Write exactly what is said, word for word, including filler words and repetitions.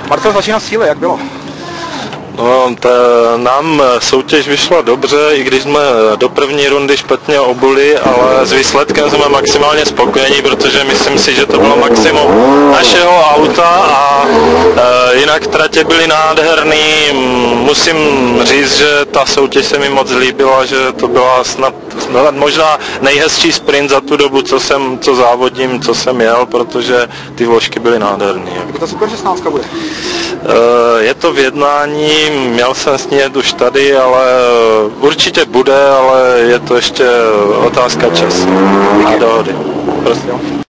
Marcel začíná z síly, jak bylo? No, ta, nám soutěž vyšla dobře, i když jsme do první rundy špatně obuli, ale s výsledkem jsme maximálně spokojení, protože myslím si, že to bylo maximum našeho auta a e, jinak tratě byly nádherný. Musím říct, že ta soutěž se mi moc líbila, že to byla snad, snad možná nejhezčí sprint za tu dobu, co jsem, co závodím, co jsem jel, protože ty vložky byly nádherný. Kdy ta Super šestnáct bude? E, je to v jednání, měl jsem sníjet už tady, ale určitě bude, ale je to ještě otázka času a dohody. Prosím.